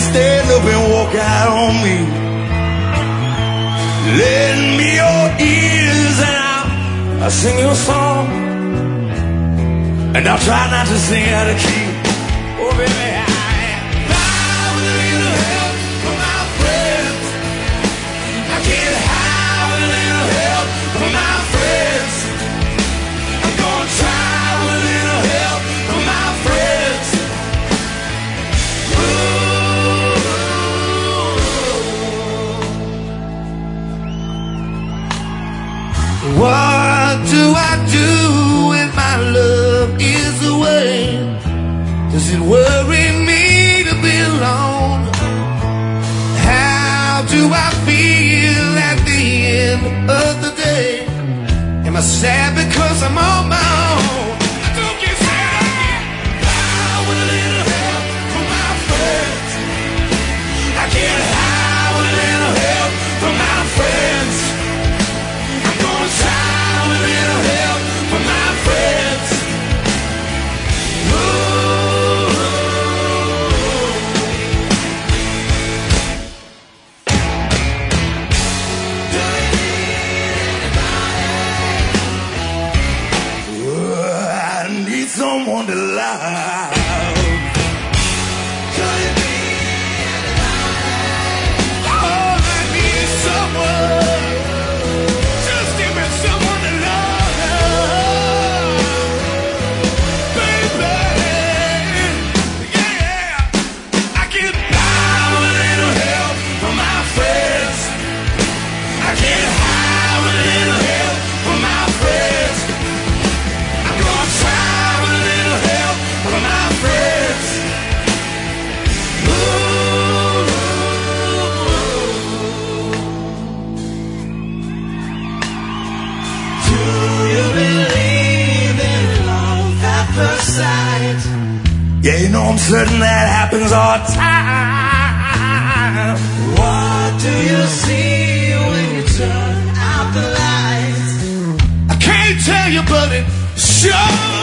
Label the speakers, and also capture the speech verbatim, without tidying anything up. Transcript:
Speaker 1: stand up and walk out on me. Lend me your ears and I'll, I'll sing your song. And I'll try not to sing out of key. Oh baby, I have a little help from my friends. I can't have a little help from my friends. I'm gonna try with a little help from my friends. Ooh. What do I do when my love is away? Does it worry me to be alone? How do I feel at the end of the day? Am I sad because I'm on my own? Don't get sad again. I want a little help from my friends. I can't have a little help from my friends. I'm gonna try with a little help from my friends. Ooh. Someone to love. Could it be anybody? All I need is someone. Just give me someone to love, baby. Yeah, I can have a little help from my friends. I can have a little help from my friends. I'm gonna try from my friends. Ooh. Do you believe in love at first sight? Yeah, you know I'm certain that happens all the time. What do you see when you turn out the lights? I can't tell you, but it sure